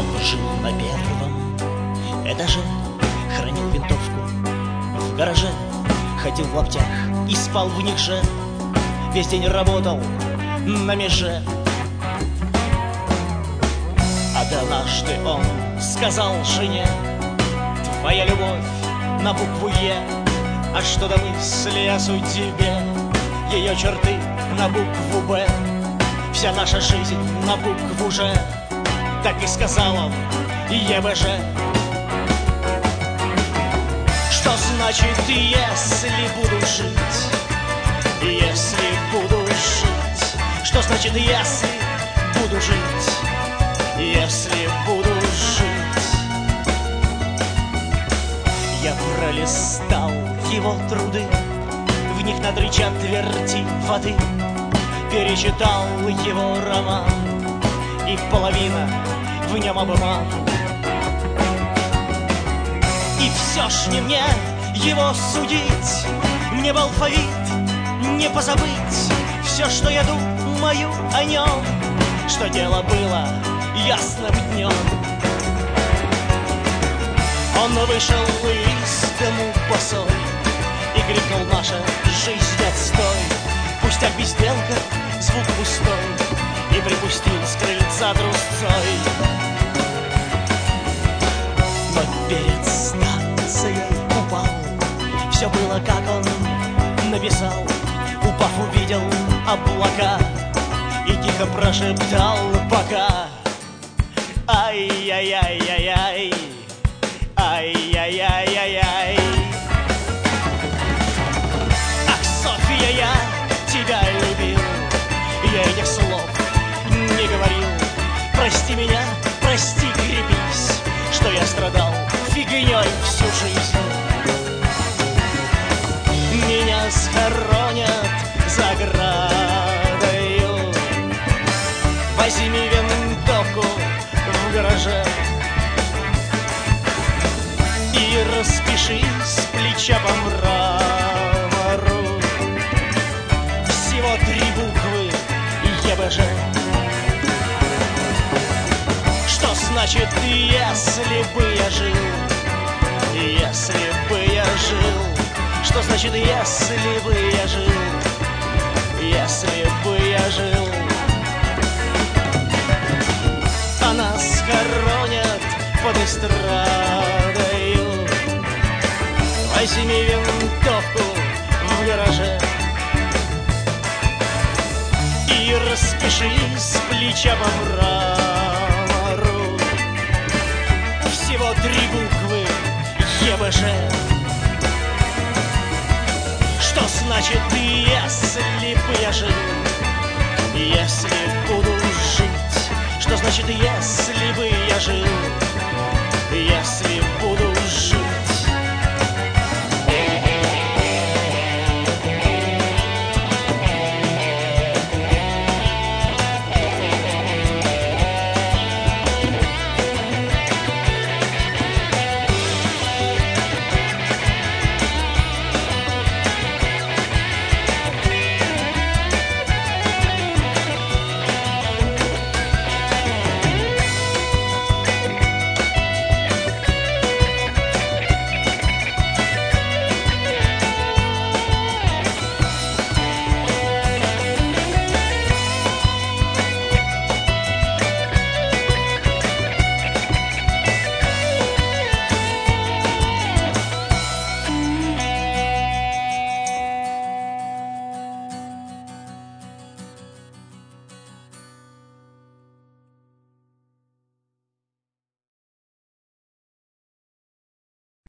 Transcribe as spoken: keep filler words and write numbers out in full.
жил на первом этаже, хранил винтовку в гараже, ходил в лаптях и спал в них же, весь день работал на меже. Однажды он сказал жене: твоя любовь на букву Е, а что до мысли о судьбе, ее черты на букву Б, вся наша жизнь на букву Ж. Так и сказал он ЕБЖ. Что значит, если буду жить? Если буду жить. Что значит, если буду жить? Если буду жить. Я пролистал его труды, в них на три четверти воды. Перечитал его роман, и половина в нем обман. И все ж не мне его судить, мне в алфавит не позабыть все, что я думаю о нем, что дело было ясным днем. Он вышел из дому босой и крикнул: наша жизнь отстой. Пустяк, безделка, звук пустой, и припустил с крыльца трусцой. Но перед станцией упал, все было, как он написал. Упав, увидел облака и тихо прошептал пока. Ай-яй-яй-яй-яй, ай-яй-яй-яй-яй. Ах, Софья, я тебя любил, я этих слов не говорил. Прости меня, прости, крепись, что я страдал фигней всю жизнь. Меня схоронят за оградою, возьми винтовку в гараже и распиши с плеча по мрамору всего три буквы ЕБЖ. Что значит, если бы я жил? Если бы я жил. Что значит, если бы я жил? Если бы я жил. А нас хоронят под эстрадою, возьми винтовку в гараже и распиши с плеча по мрамору всего три буквы ЕБЖ. Что значит, если бы я жил? Если буду жить. Что значит, если бы я жил? Если